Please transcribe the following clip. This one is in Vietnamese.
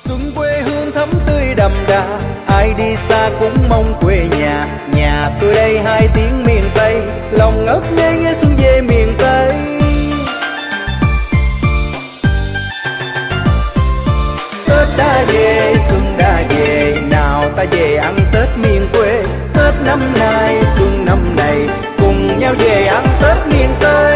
Xuân quê hương thắm tươi đậm đà, ai đi xa cũng mong quê nhà. Nhà tôi đây hai tiếng miền Tây, lòng ngất ngây nghe xuân về miền Tây. Tết đã về, xuân đã về, nào ta về ăn Tết miền quê. Tết năm nay, xuân năm này, cùng nhau về ăn Tết miền Tây.